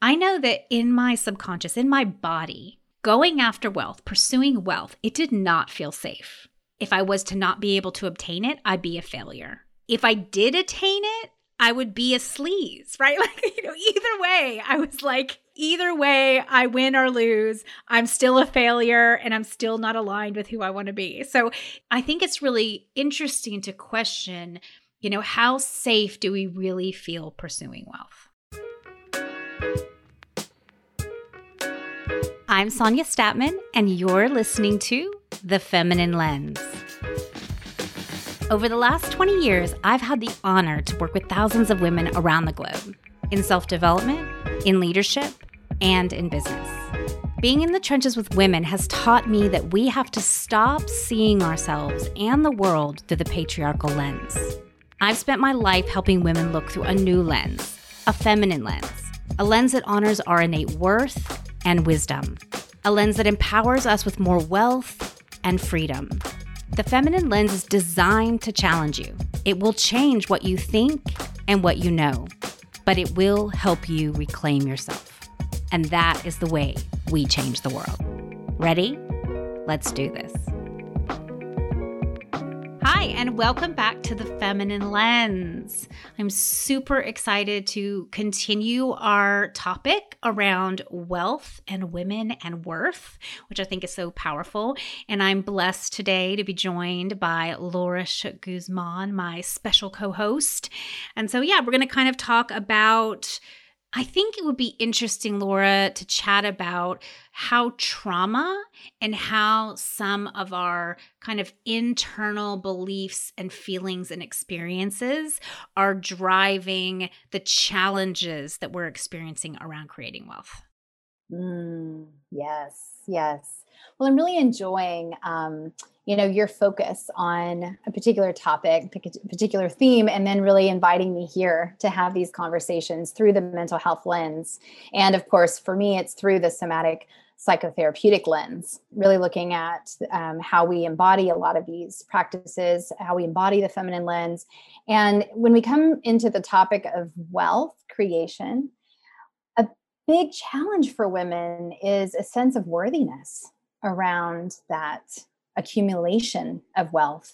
I know that in my subconscious, in my body, going after wealth, pursuing wealth, it did not feel safe. If I was to not be able to obtain it, I'd be a failure. If I did attain it, I would be a sleaze, right? Either way, I was like, either way, I win or lose. I'm still a failure and I'm still not aligned with who I want to be. So I think it's really interesting to question, how safe do we really feel pursuing wealth? I'm Sonia Statman, and you're listening to The Feminine Lens. Over the last 20 years, I've had the honor to work with thousands of women around the globe in self-development, in leadership, and in business. Being in the trenches with women has taught me that we have to stop seeing ourselves and the world through the patriarchal lens. I've spent my life helping women look through a new lens, a feminine lens, a lens that honors our innate worth and wisdom, a lens that empowers us with more wealth and freedom. The feminine lens is designed to challenge you. It will change what you think and what you know, but it will help you reclaim yourself. And that is the way we change the world. Ready? Let's do this. Hi, and welcome back to The Feminine Lens. I'm super excited to continue our topic around wealth and women and worth, which I think is so powerful. And I'm blessed today to be joined by Laura Shook Guzman, my special co-host. And so, we're going to kind of talk about, I think it would be interesting, Laura, to chat about how trauma and how some of our kind of internal beliefs and feelings and experiences are driving the challenges that we're experiencing around creating wealth. Yes. Well, I'm really enjoying, your focus on a particular topic, a particular theme, and then really inviting me here to have these conversations through the mental health lens. And of course, for me, it's through the somatic psychotherapeutic lens, really looking at how we embody a lot of these practices, how we embody the feminine lens. And when we come into the topic of wealth creation, a big challenge for women is a sense of worthiness around that accumulation of wealth,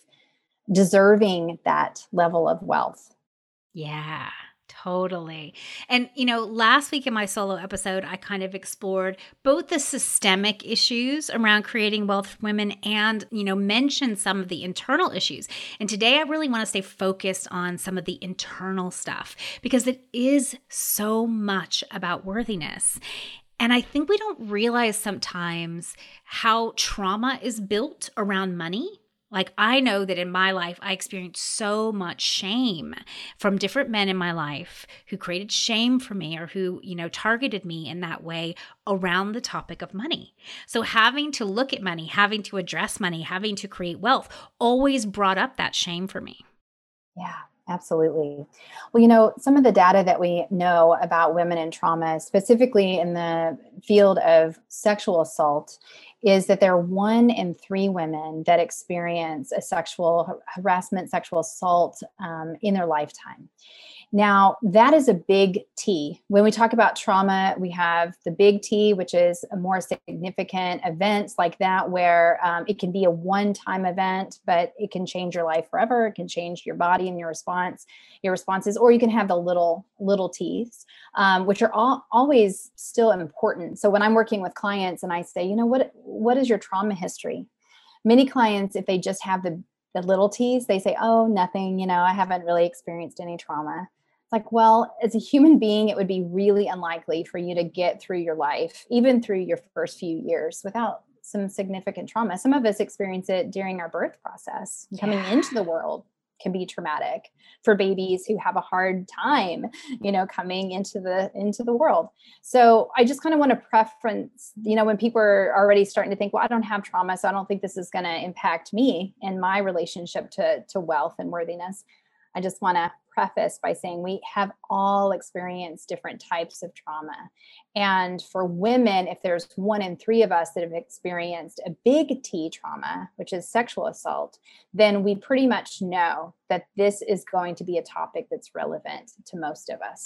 deserving that level of wealth. Yeah, totally. And, last week in my solo episode, I kind of explored both the systemic issues around creating wealth for women and, mentioned some of the internal issues. And today I really want to stay focused on some of the internal stuff because it is so much about worthiness. And I think we don't realize sometimes how trauma is built around money. Like, I know that in my life, I experienced so much shame from different men in my life who created shame for me or who, targeted me in that way around the topic of money. So having to look at money, having to address money, having to create wealth always brought up that shame for me. Yeah. Absolutely. Well, some of the data that we know about women and trauma, specifically in the field of sexual assault, is that there are 1 in 3 women that experience a sexual harassment, sexual assault in their lifetime. Now, that is a big T. When we talk about trauma, we have the big T, which is a more significant events like that, where it can be a one-time event, but it can change your life forever. It can change your body and your responses, or you can have the little T's, which are always still important. So when I'm working with clients and I say, what is your trauma history? Many clients, if they just have the little T's, they say, oh, nothing, I haven't really experienced any trauma. It's like, well, as a human being, it would be really unlikely for you to get through your life, even through your first few years, without some significant trauma. Some of us experience it during our birth process. Coming into the world can be traumatic for babies who have a hard time, coming into the world. So I just kind of want to preference, when people are already starting to think, well, I don't have trauma, so I don't think this is going to impact me and my relationship to wealth and worthiness. I just want to preface by saying we have all experienced different types of trauma. And for women, if there's 1 in 3 of us that have experienced a big T trauma, which is sexual assault, then we pretty much know that this is going to be a topic that's relevant to most of us.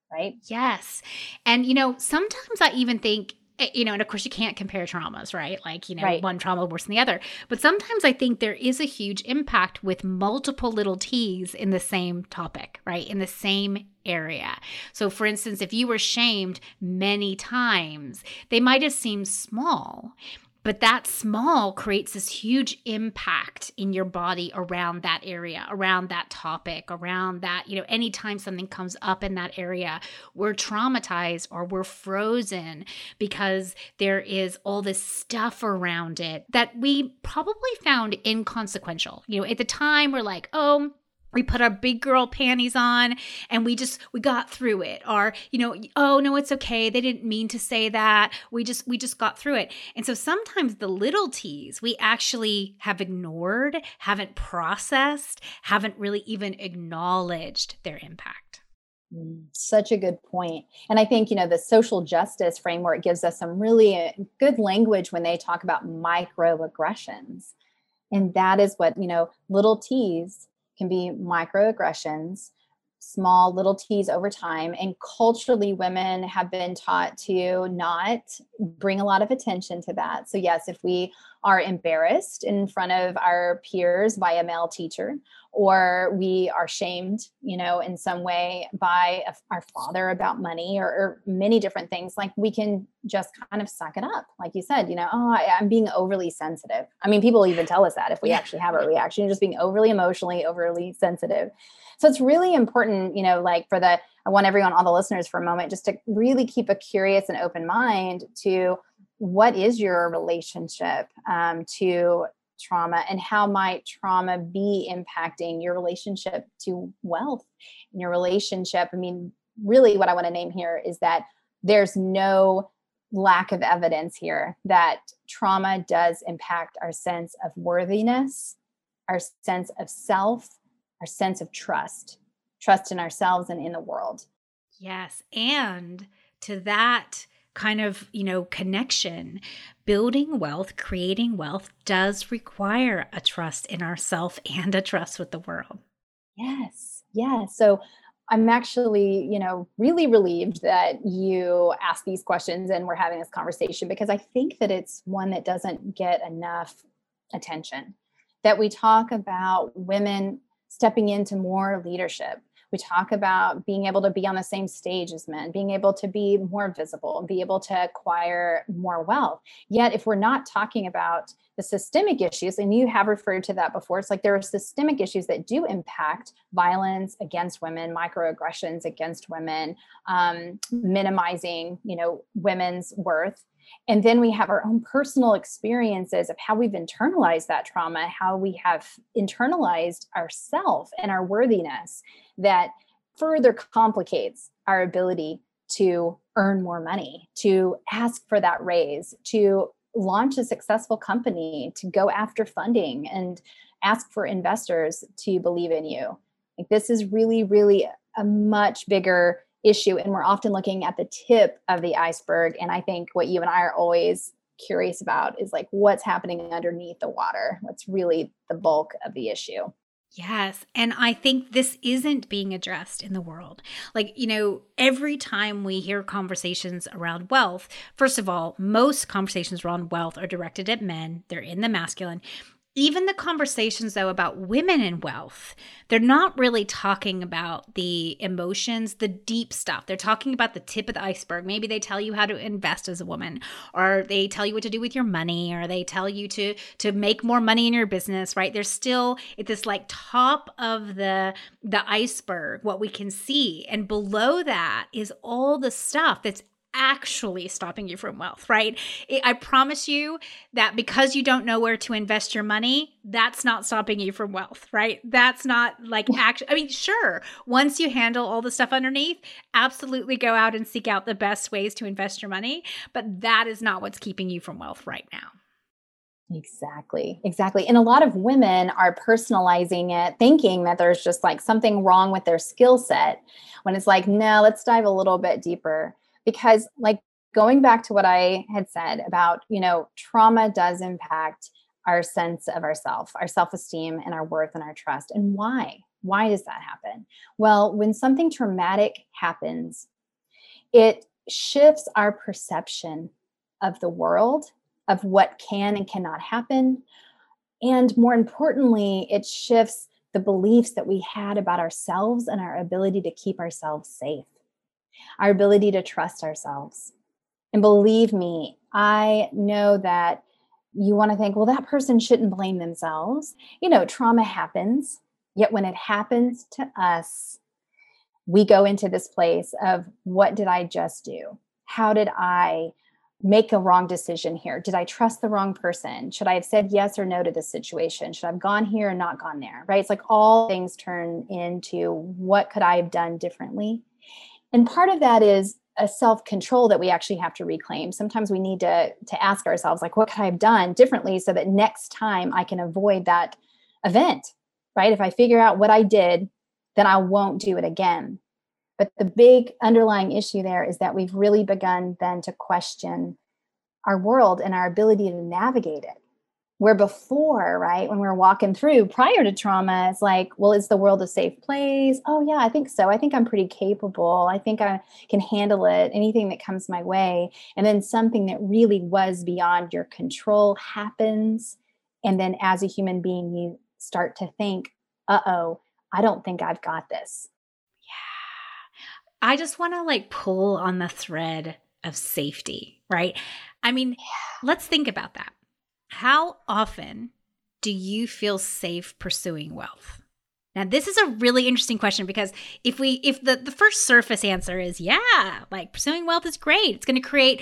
right? Yes. And, sometimes I even think, and of course you can't compare traumas, right? Like, Right. one trauma worse than the other. But sometimes I think there is a huge impact with multiple little T's in the same topic, right? In the same area. So, for instance, if you were shamed many times, they might have seemed small. But that small creates this huge impact in your body around that area, around that topic, around that, anytime something comes up in that area, we're traumatized or we're frozen because there is all this stuff around it that we probably found inconsequential. At the time, we're like, oh, we put our big girl panties on and we got through it. Or, oh no, it's okay. They didn't mean to say that. We just got through it. And so sometimes the little T's we actually have ignored, haven't processed, haven't really even acknowledged their impact. Such a good point. And I think, the social justice framework gives us some really good language when they talk about microaggressions. And that is what, little T's can be microaggressions, small little T's over time. And culturally, women have been taught to not bring a lot of attention to that. So, yes, if we are embarrassed in front of our peers by a male teacher, or we are shamed, in some way by our father about money, or many different things, like we can just kind of suck it up. Like you said, oh, I'm being overly sensitive. I mean, people even tell us that if we Yeah. actually have a reaction, you're just being overly emotionally, overly sensitive. So it's really important, like I want everyone, all the listeners for a moment, just to really keep a curious and open mind to what is your relationship to trauma, and how might trauma be impacting your relationship to wealth and your relationship. I mean, really what I want to name here is that there's no lack of evidence here that trauma does impact our sense of worthiness, our sense of self, our sense of trust in ourselves and in the world. Yes. And to that kind of, connection, building wealth, creating wealth does require a trust in ourself and a trust with the world. Yes. Yes. So I'm actually, really relieved that you asked these questions and we're having this conversation, because I think that it's one that doesn't get enough attention. That we talk about women stepping into more leadership. We talk about being able to be on the same stage as men, being able to be more visible and be able to acquire more wealth. Yet, if we're not talking about the systemic issues, and you have referred to that before, it's like there are systemic issues that do impact violence against women, microaggressions against women, minimizing, women's worth. And then we have our own personal experiences of how we've internalized that trauma, how we have internalized ourself and our worthiness, that further complicates our ability to earn more money, to ask for that raise, to launch a successful company, to go after funding and ask for investors to believe in you. Like, this is really, really a much bigger issue. And we're often looking at the tip of the iceberg. And I think what you and I are always curious about is like what's happening underneath the water, what's really the bulk of the issue. Yes. And I think this isn't being addressed in the world. Like, every time we hear conversations around wealth, first of all, most conversations around wealth are directed at men, they're in the masculine. Even the conversations, though, about women and wealth, they're not really talking about the emotions, the deep stuff. They're talking about the tip of the iceberg. Maybe they tell you how to invest as a woman, or they tell you what to do with your money, or they tell you to make more money in your business, right? There's still at this like top of the iceberg, what we can see. And below that is all the stuff that's actually stopping you from wealth, right? I promise you that because you don't know where to invest your money, that's not stopping you from wealth, right? That's not like actually, I mean, sure, once you handle all the stuff underneath, absolutely go out and seek out the best ways to invest your money. But that is not what's keeping you from wealth right now. Exactly. Exactly. And a lot of women are personalizing it, thinking that there's just like something wrong with their skill set, when it's like, no, let's dive a little bit deeper. Because, like, going back to what I had said about, trauma does impact our sense of ourself, our self-esteem and our worth and our trust. And why? Why does that happen? Well, when something traumatic happens it shifts our perception of the world, of what can and cannot happen. And more importantly, it shifts the beliefs that we had about ourselves and our ability to keep ourselves safe, our ability to trust ourselves. And believe me, I know that you want to think, well, that person shouldn't blame themselves. Trauma happens. Yet when it happens to us, we go into this place of, what did I just do? How did I make a wrong decision here? Did I trust the wrong person? Should I have said yes or no to this situation? Should I have gone here and not gone there? Right? It's like all things turn into, what could I have done differently? And part of that is a self-control that we actually have to reclaim. Sometimes we need to ask ourselves, like, what could I have done differently so that next time I can avoid that event, right? If I figure out what I did, then I won't do it again. But the big underlying issue there is that we've really begun then to question our world and our ability to navigate it. Where before, right, when we were walking through prior to trauma, it's like, well, is the world a safe place? Oh, yeah, I think so. I think I'm pretty capable. I think I can handle it, anything that comes my way. And then something that really was beyond your control happens. And then as a human being, you start to think, uh-oh, I don't think I've got this. I just want to pull on the thread of safety, right? I mean, let's think about that. How often do you feel safe pursuing wealth? Now, this is a really interesting question, because if the first surface answer is, yeah, pursuing wealth is great. It's going to create,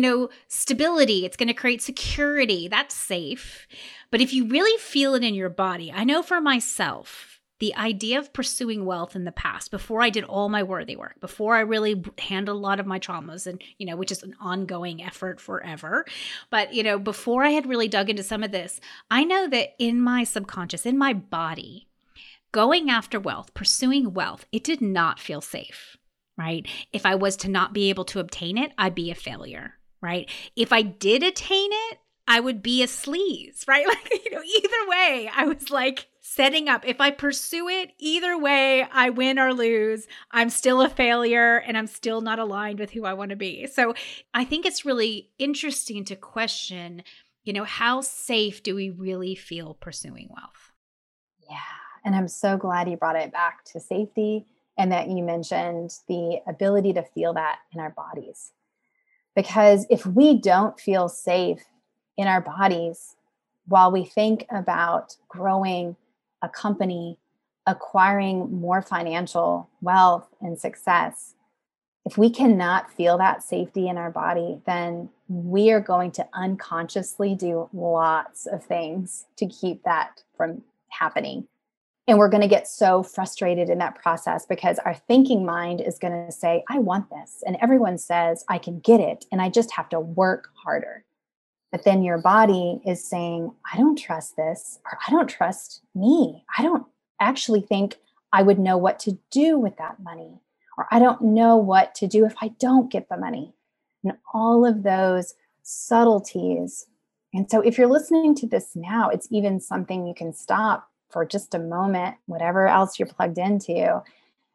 stability. It's going to create security. That's safe. But if you really feel it in your body, I know for myself, the idea of pursuing wealth in the past, before I did all my worthy work, before I really handled a lot of my traumas, and, which is an ongoing effort forever. But, before I had really dug into some of this, I know that in my subconscious, in my body, going after wealth, pursuing wealth, it did not feel safe, right? If I was to not be able to obtain it, I'd be a failure, right? If I did attain it, I would be a sleaze, right? Either way, I was setting up. If I pursue it, either way, I win or lose. I'm still a failure, and I'm still not aligned with who I want to be. So I think it's really interesting to question, how safe do we really feel pursuing wealth? Yeah. And I'm so glad you brought it back to safety, and that you mentioned the ability to feel that in our bodies. Because if we don't feel safe in our bodies while we think about growing a company, acquiring more financial wealth and success, if we cannot feel that safety in our body, then we are going to unconsciously do lots of things to keep that from happening. And we're going to get so frustrated in that process, because our thinking mind is going to say, I want this. And everyone says I can get it, and I just have to work harder. But then your body is saying, I don't trust this, or I don't trust me. I don't actually think I would know what to do with that money, or I don't know what to do if I don't get the money. And all of those subtleties. And so if you're listening to this now, it's even something you can stop for just a moment, whatever else you're plugged into,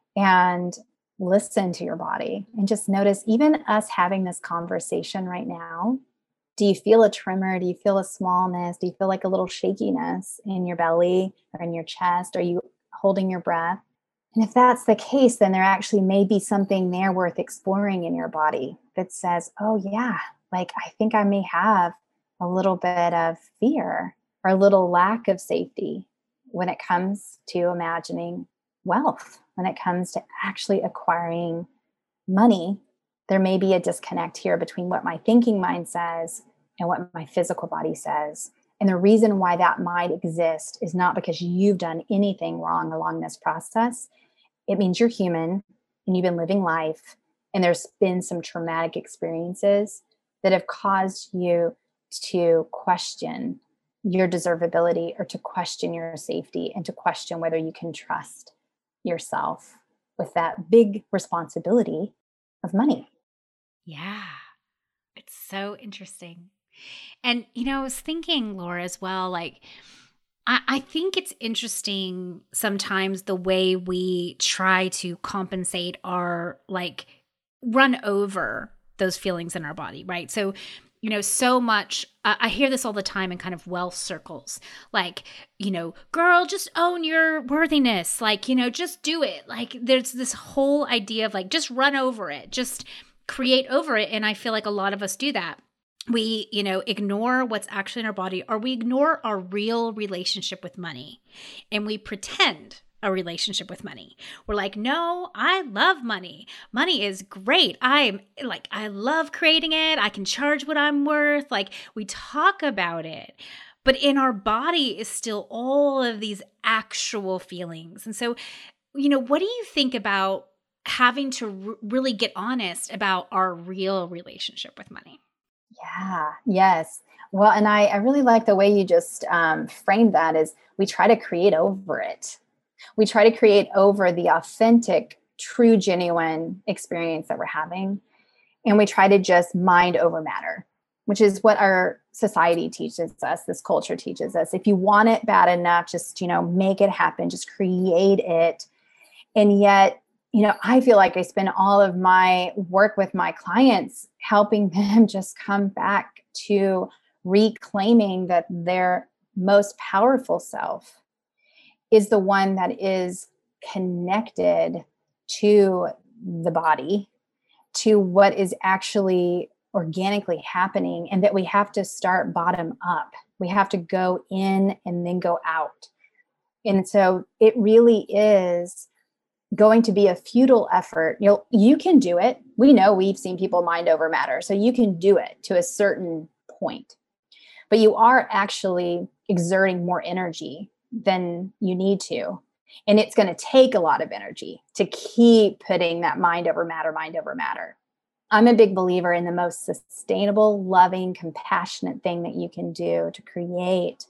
and listen to your body and just notice, even us having this conversation right now, do you feel a tremor? Do you feel a smallness? Do you feel like a little shakiness in your belly or in your chest? Are you holding your breath? And if that's the case, then there actually may be something there worth exploring in your body that says, oh yeah, I think I may have a little bit of fear or a little lack of safety when it comes to imagining wealth, when it comes to actually acquiring money. There may be a disconnect here between what my thinking mind says and what my physical body says. And the reason why that might exist is not because you've done anything wrong along this process. It means you're human and you've been living life, and there's been some traumatic experiences that have caused you to question your deservability, or to question your safety, and to question whether you can trust yourself with that big responsibility of money. Yeah, it's so interesting. And, I was thinking, Laura, as well, I think it's interesting sometimes the way we try to compensate our run over those feelings in our body, right? So, so much, I hear this all the time in kind of wealth circles, like, girl, just own your worthiness. Like, just do it. Like, there's this whole idea of like, just run over it, just create over it. And I feel like a lot of us do that. We, ignore what's actually in our body, or we ignore our real relationship with money, and we pretend a relationship with money. We're like, no, I love money. Money is great. I love creating it. I can charge what I'm worth. Like, we talk about it, but in our body is still all of these actual feelings. And so, what do you think about having to really get honest about our real relationship with money? Yeah, yes. Well, and I really like the way you just framed that is we try to create over it. We try to create over the authentic, true, genuine experience that we're having. And we try to just mind over matter, which is what our society teaches us, this culture teaches us. If you want it bad enough, just, make it happen, just create it. And yet, I feel like I spend all of my work with my clients helping them just come back to reclaiming that their most powerful self is the one that is connected to the body, to what is actually organically happening, and that we have to start bottom up. We have to go in and then go out. And so it really is going to be a futile effort. You can do it. We know, we've seen people mind over matter. So you can do it to a certain point, but you are actually exerting more energy than you need to. And it's going to take a lot of energy to keep putting that mind over matter. I'm a big believer in the most sustainable, loving, compassionate thing that you can do to create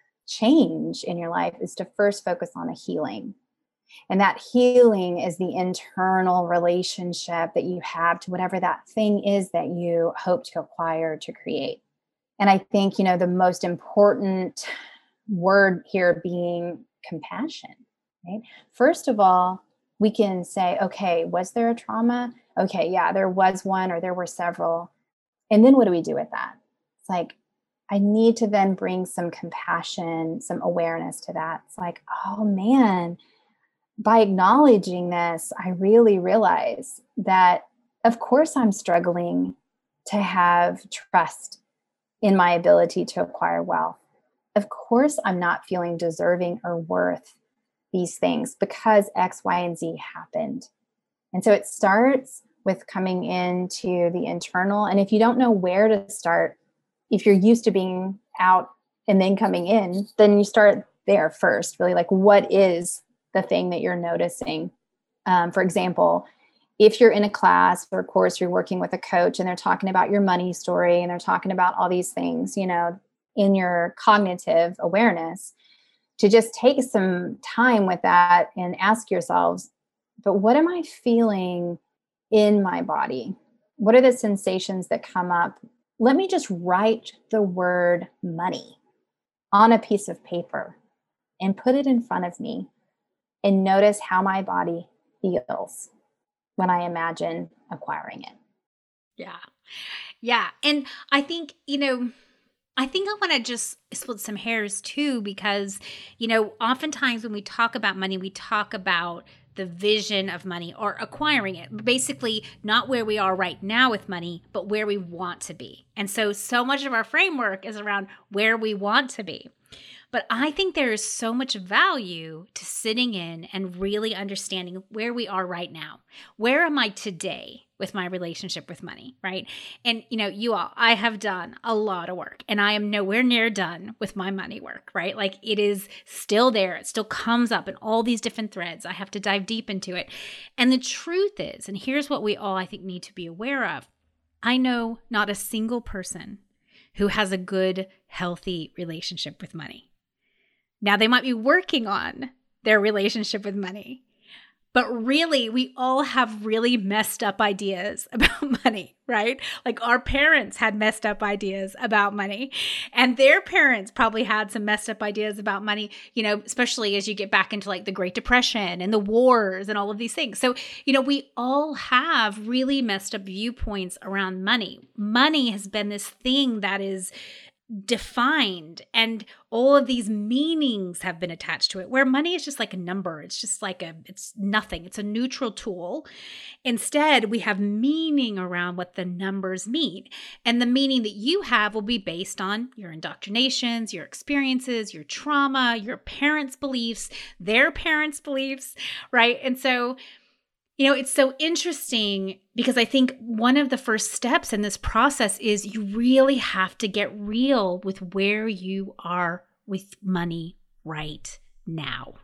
change in your life is to first focus on a healing. And that healing is the internal relationship that you have to whatever that thing is that you hope to acquire, to create. And I think, the most important word here being compassion, right? First of all, we can say, okay, was there a trauma? Okay, yeah, there was one, or there were several. And then what do we do with that? It's like, I need to then bring some compassion, some awareness to that. It's like, oh man, by acknowledging this, I really realize that, of course, I'm struggling to have trust in my ability to acquire wealth. Of course, I'm not feeling deserving or worth these things because X, Y, and Z happened. And so it starts with coming into the internal. And if you don't know where to start, if you're used to being out and then coming in, then you start there first, really, like, what is the thing that you're noticing? For example, if you're in a class or course, you're working with a coach and they're talking about your money story and they're talking about all these things, in your cognitive awareness, to just take some time with that and ask yourselves, but what am I feeling in my body? What are the sensations that come up? Let me just write the word money on a piece of paper and put it in front of me and notice how my body feels when I imagine acquiring it. Yeah. Yeah. And I think, I want to just split some hairs too, because, oftentimes when we talk about money, we talk about the vision of money or acquiring it. Basically, not where we are right now with money, but where we want to be. And so much of our framework is around where we want to be. But I think there is so much value to sitting in and really understanding where we are right now. Where am I today with my relationship with money, right? And, I have done a lot of work and I am nowhere near done with my money work, right? Like, it is still there. It still comes up in all these different threads. I have to dive deep into it. And the truth is, and here's what we all, I think, need to be aware of. I know not a single person who has a good, healthy relationship with money. Now, they might be working on their relationship with money, But really, we all have really messed up ideas about money, right? Like our parents had messed up ideas about money, and their parents probably had some messed up ideas about money, especially as you get back into like the Great Depression and the wars and all of these things. So, we all have really messed up viewpoints around money. Money has been this thing that is defined, and all of these meanings have been attached to it, where money is just like a number. It's just like it's nothing. It's a neutral tool. Instead, we have meaning around what the numbers mean. And the meaning that you have will be based on your indoctrinations, your experiences, your trauma, your parents' beliefs, their parents' beliefs, right? And so it's so interesting because I think one of the first steps in this process is you really have to get real with where you are with money right now.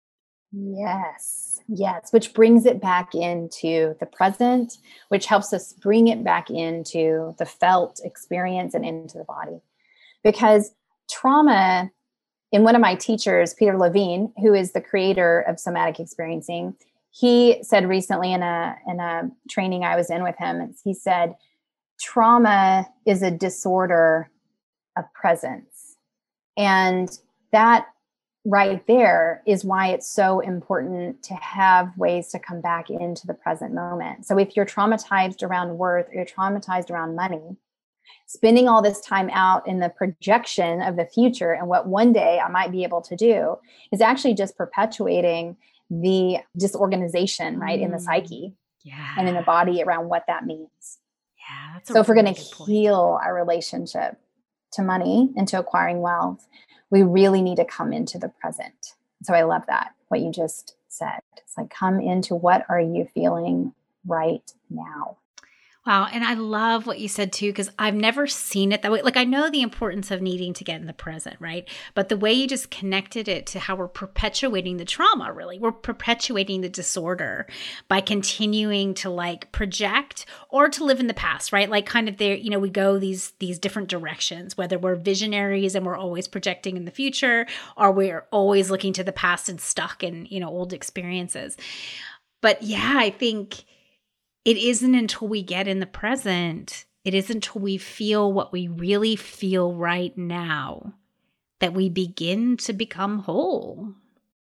Yes, which brings it back into the present, which helps us bring it back into the felt experience and into the body. Because trauma, in one of my teachers, Peter Levine, who is the creator of somatic experiencing, he said recently in a training I was in with him, he said, trauma is a disorder of presence. And that right there is why it's so important to have ways to come back into the present moment. So if you're traumatized around worth, or you're traumatized around money, spending all this time out in the projection of the future and what one day I might be able to do is actually just perpetuating the disorganization, right, in the psyche and in the body around what that means. Yeah. So if we're going to heal our relationship to money and to acquiring wealth, we really need to come into the present. So I love that, what you just said. It's like, come into what are you feeling right now? Wow. And I love what you said too, because I've never seen it that way. Like I know the importance of needing to get in the present, right? But the way you just connected it to how we're perpetuating the trauma, really, we're perpetuating the disorder by continuing to like project or to live in the past, right? Like kind of there, we go these different directions, whether we're visionaries and we're always projecting in the future, or we're always looking to the past and stuck in, old experiences. But yeah, I think it isn't until we get in the present, it isn't until we feel what we really feel right now that we begin to become whole.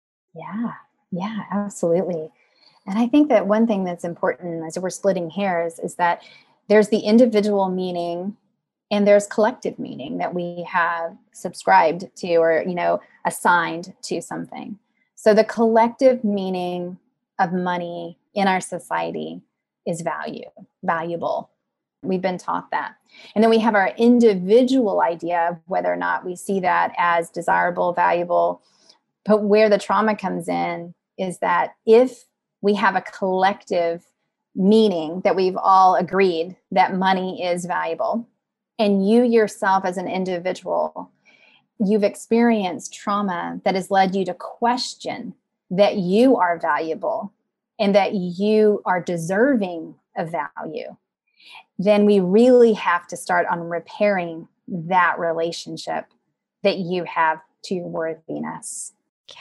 Yeah, absolutely. And I think that one thing that's important as we're splitting hairs is that there's the individual meaning and there's collective meaning that we have subscribed to or, assigned to something. So the collective meaning of money in our society is valuable. We've been taught that. And then we have our individual idea of whether or not we see that as desirable, valuable. But where the trauma comes in is that if we have a collective meaning that we've all agreed that money is valuable, and you yourself as an individual, you've experienced trauma that has led you to question that you are valuable and that you are deserving of value, then we really have to start on repairing that relationship that you have to your worthiness.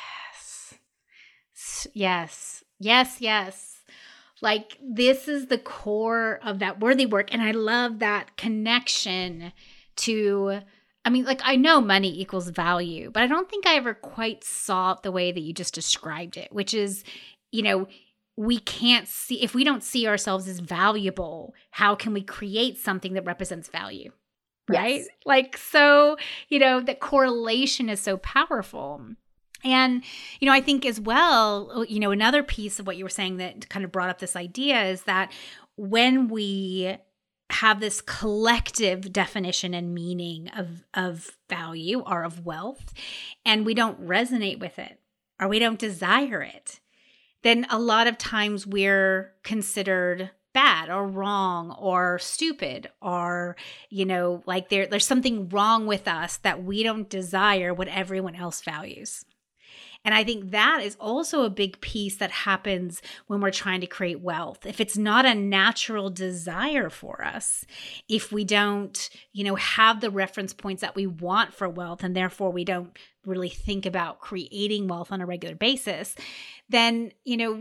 Yes. Like this is the core of that worthy work. And I love that connection to, I know money equals value, but I don't think I ever quite saw it the way that you just described it, which is, we can't see, if we don't see ourselves as valuable, how can we create something that represents value? Right? Yes. Like, so, that correlation is so powerful. And, I think as well, another piece of what you were saying that kind of brought up this idea is that when we have this collective definition and meaning of value or of wealth, and we don't resonate with it or we don't desire it, then a lot of times we're considered bad or wrong or stupid or, like there's something wrong with us that we don't desire what everyone else values. And I think that is also a big piece that happens when we're trying to create wealth. If it's not a natural desire for us, if we don't, have the reference points that we want for wealth, and therefore we don't really think about creating wealth on a regular basis, then,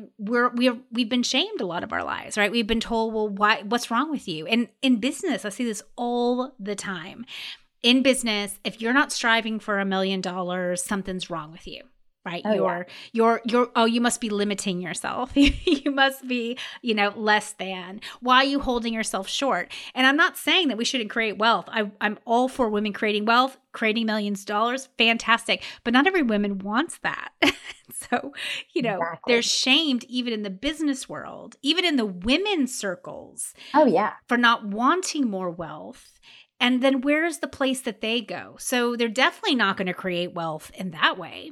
we've been shamed a lot of our lives, right? We've been told, well, what's wrong with you? And in business, I see this all the time. In business, if you're not striving for $1 million, something's wrong with you. Right. Oh, You must be limiting yourself. You must be, less than. Why are you holding yourself short? And I'm not saying that we shouldn't create wealth. I'm all for women creating wealth, creating millions of dollars. Fantastic. But not every woman wants that. So, exactly. they're shamed even in the business world, even in the women's circles. Oh, yeah. For not wanting more wealth. And then where's the place that they go? So they're definitely not going to create wealth in that way.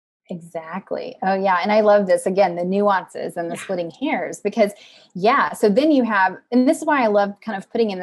Exactly. Oh, yeah. And I love this again, the nuances and the splitting hairs, because so then you have, and this is why I love kind of putting in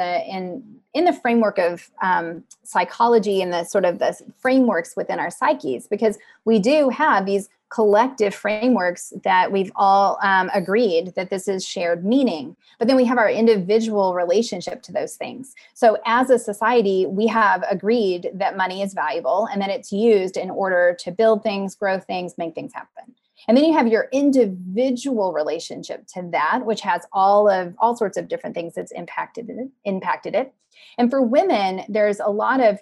the framework of psychology and the sort of the frameworks within our psyches, because we do have these collective frameworks that we've all agreed that this is shared meaning, but then we have our individual relationship to those things. So as a society, we have agreed that money is valuable and that it's used in order to build things, grow things, make things happen. And then you have your individual relationship to that, which has all sorts of different things that's impacted it. And for women, there's a lot of,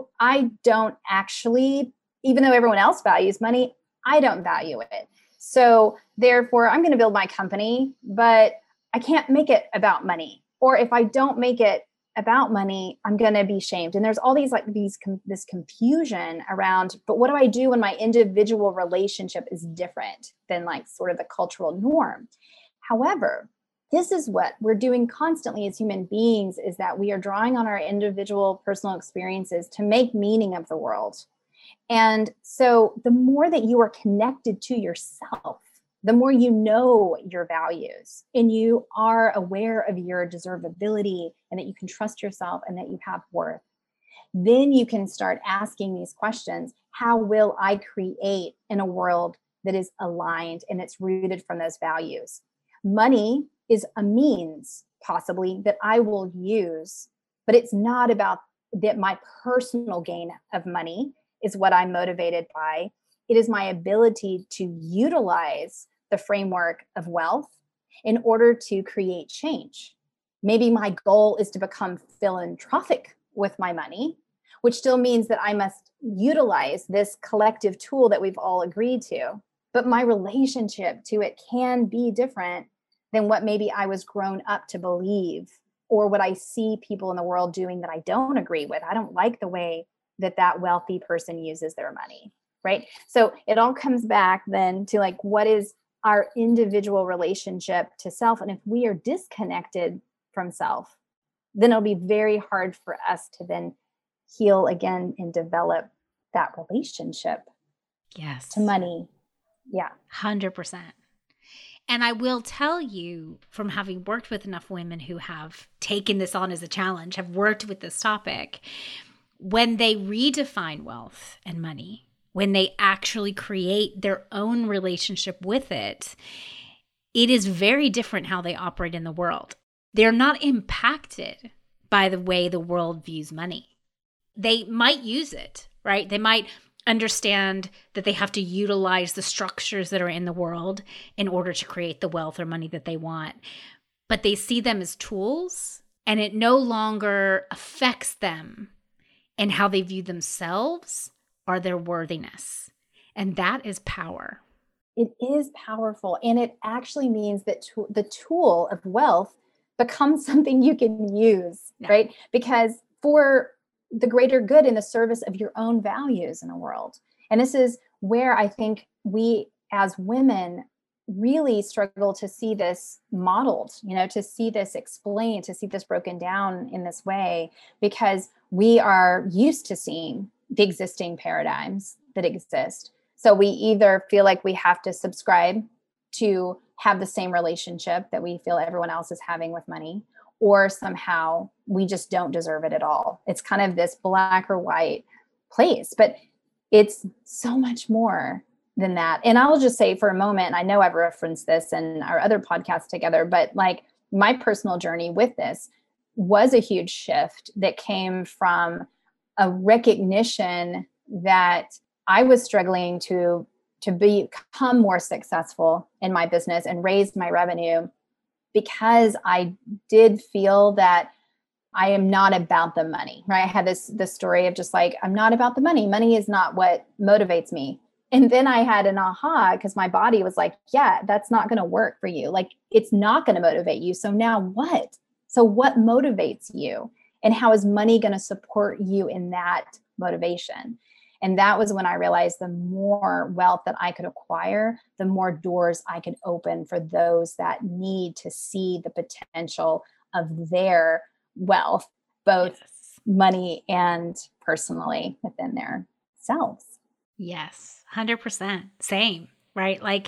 I don't actually, even though everyone else values money, I don't value it. So therefore, I'm going to build my company, but I can't make it about money. Or if I don't make it about money, I'm going to be shamed. And there's all these this confusion around, but what do I do when my individual relationship is different than sort of the cultural norm? However, this is what we're doing constantly as human beings, is that we are drawing on our individual personal experiences to make meaning of the world. And so the more that you are connected to yourself, the more you know your values and you are aware of your deservability and that you can trust yourself and that you have worth, then you can start asking these questions. How will I create in a world that is aligned and it's rooted from those values? Money is a means, possibly, that I will use, but it's not about that my personal gain of money is what I'm motivated by. It is my ability to utilize the framework of wealth in order to create change. Maybe my goal is to become philanthropic with my money, which still means that I must utilize this collective tool that we've all agreed to. But my relationship to it can be different than what maybe I was grown up to believe, or what I see people in the world doing that I don't agree with. I don't like the way that wealthy person uses their money, right? So it all comes back then to what is our individual relationship to self? And if we are disconnected from self, then it'll be very hard for us to then heal again and develop that relationship to money. Yeah. 100%. And I will tell you, from having worked with enough women who have taken this on as a challenge, have worked with this topic, when they redefine wealth and money, when they actually create their own relationship with it, it is very different how they operate in the world. They're not impacted by the way the world views money. They might use it, right? They might understand that they have to utilize the structures that are in the world in order to create the wealth or money that they want. But they see them as tools, and it no longer affects them and how they view themselves or their worthiness. And that is power. It is powerful. And it actually means that the tool of wealth becomes something you can use, right? Because for the greater good in the service of your own values in the world. And this is where I think we as women really struggle to see this modeled, to see this explained, to see this broken down in this way, because we are used to seeing the existing paradigms that exist. So we either feel like we have to subscribe to have the same relationship that we feel everyone else is having with money, or somehow we just don't deserve it at all. It's kind of this black or white place, but it's so much more than that. And I'll just say for a moment, I know I've referenced this in our other podcasts together, but like my personal journey with this was a huge shift that came from a recognition that I was struggling to become more successful in my business and raise my revenue, because I did feel that I am not about the money, right? I had this story of just like, I'm not about the money. Money is not what motivates me. And then I had an aha, because my body was like, yeah, that's not going to work for you. Like, it's not going to motivate you. So now what? So what motivates you? And how is money going to support you in that motivation? And that was when I realized the more wealth that I could acquire, the more doors I could open for those that need to see the potential of their wealth, both Yes. money and personally within their selves. Yes. 100%. Same, right? Like,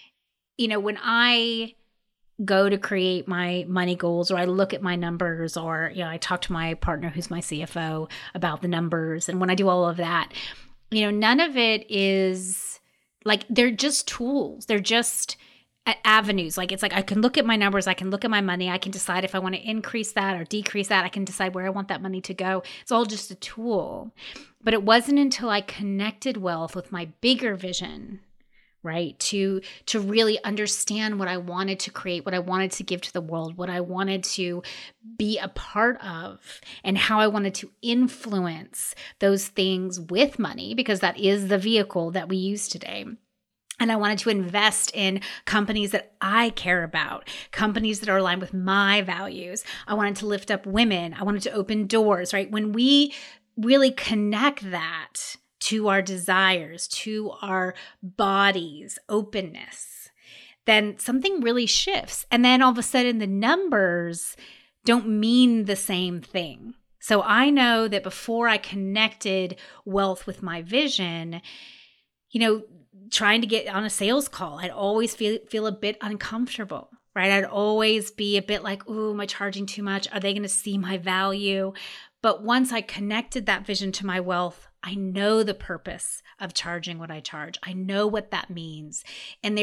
when I go to create my money goals, or I look at my numbers, or I talk to my partner who's my CFO about the numbers, and when I do all of that, none of it is like, they're just tools. They're just avenues. Like, it's like I can look at my numbers, I can look at my money, I can decide if I want to increase that or decrease that, I can decide where I want that money to go. It's all just a tool. But it wasn't until I connected wealth with my bigger vision, right? To really understand what I wanted to create, what I wanted to give to the world, what I wanted to be a part of, and how I wanted to influence those things with money, because that is the vehicle that we use today. And I wanted to invest in companies that I care about, companies that are aligned with my values. I wanted to lift up women. I wanted to open doors, right? When we really connect that to our desires, to our bodies, openness, then something really shifts. And then all of a sudden, the numbers don't mean the same thing. So I know that before I connected wealth with my vision, trying to get on a sales call, I'd always feel a bit uncomfortable, right? I'd always be a bit like, ooh, am I charging too much? Are they going to see my value? But once I connected that vision to my wealth, I know the purpose of charging what I charge. I know what that means. And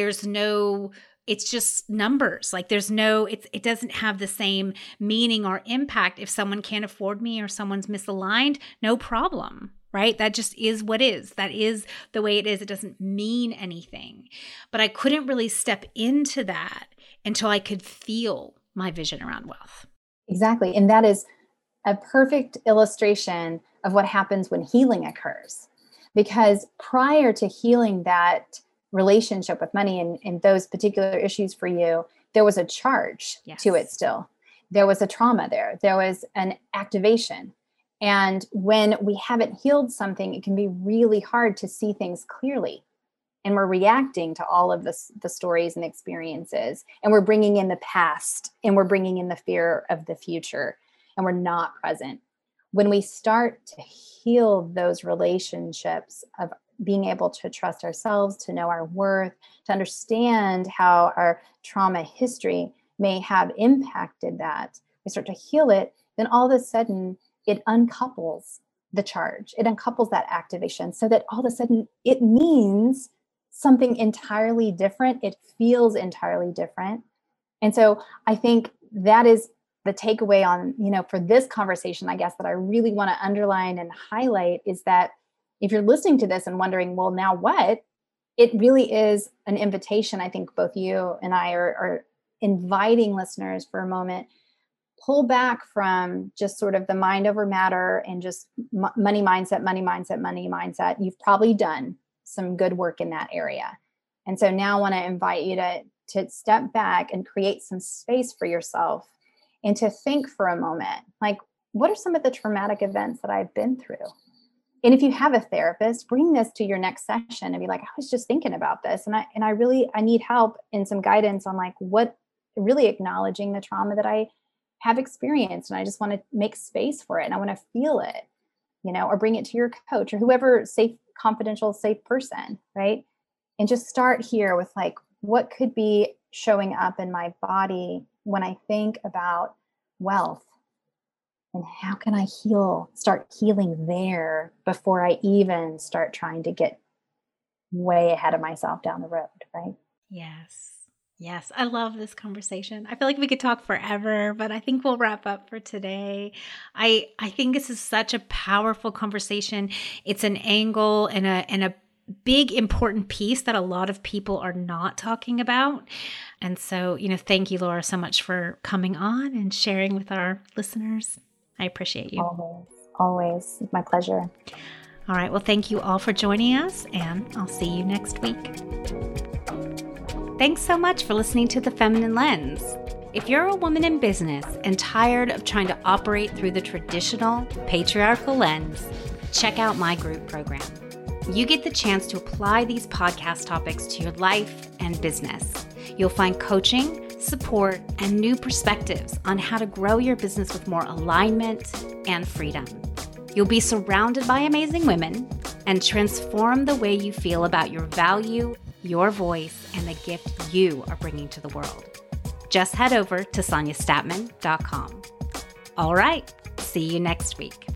it's just numbers. Like, it doesn't have the same meaning or impact if someone can't afford me or someone's misaligned. No problem, right? That just is what is. That is the way it is. It doesn't mean anything. But I couldn't really step into that until I could feel my vision around wealth. Exactly. And that is a perfect illustration of what happens when healing occurs. Because prior to healing that relationship with money and those particular issues for you, there was a charge to it still. There was a trauma there. There was an activation. And when we haven't healed something, it can be really hard to see things clearly. And we're reacting to all of the stories and experiences. And we're bringing in the past, and we're bringing in the fear of the future, and we're not present. When we start to heal those relationships of being able to trust ourselves, to know our worth, to understand how our trauma history may have impacted that, we start to heal it, then all of a sudden it uncouples the charge. It uncouples that activation, so that all of a sudden it means something entirely different. It feels entirely different. And so I think that is the takeaway on, for this conversation, I guess, that I really want to underline and highlight is that if you're listening to this and wondering, well, now what? It really is an invitation. I think both you and I are inviting listeners for a moment, pull back from just sort of the mind over matter and just money mindset, money mindset, money mindset. You've probably done some good work in that area. And so now I want to invite you to step back and create some space for yourself and to think for a moment, like, what are some of the traumatic events that I've been through? And if you have a therapist, bring this to your next session and be like, I was just thinking about this. And I need help and some guidance on like what really acknowledging the trauma that I have experienced. And I just want to make space for it. And I want to feel it, or bring it to your coach or whoever confidential, safe person, right? And just start here with like, what could be showing up in my body when I think about wealth? And how can I start healing there before I even start trying to get way ahead of myself down the road, right? Yes. Yes, I love this conversation. I feel like we could talk forever, but I think we'll wrap up for today. I think this is such a powerful conversation. It's an angle and a big important piece that a lot of people are not talking about. And so, thank you, Laura, so much for coming on and sharing with our listeners. I appreciate you. Always. My pleasure. All right. Well, thank you all for joining us, and I'll see you next week. Thanks so much for listening to The Feminine Lens. If you're a woman in business and tired of trying to operate through the traditional patriarchal lens, check out my group program. You get the chance to apply these podcast topics to your life and business. You'll find coaching, support, and new perspectives on how to grow your business with more alignment and freedom. You'll be surrounded by amazing women and transform the way you feel about your value, your voice, and the gift you are bringing to the world. Just head over to SoniaStatman.com. All right, see you next week.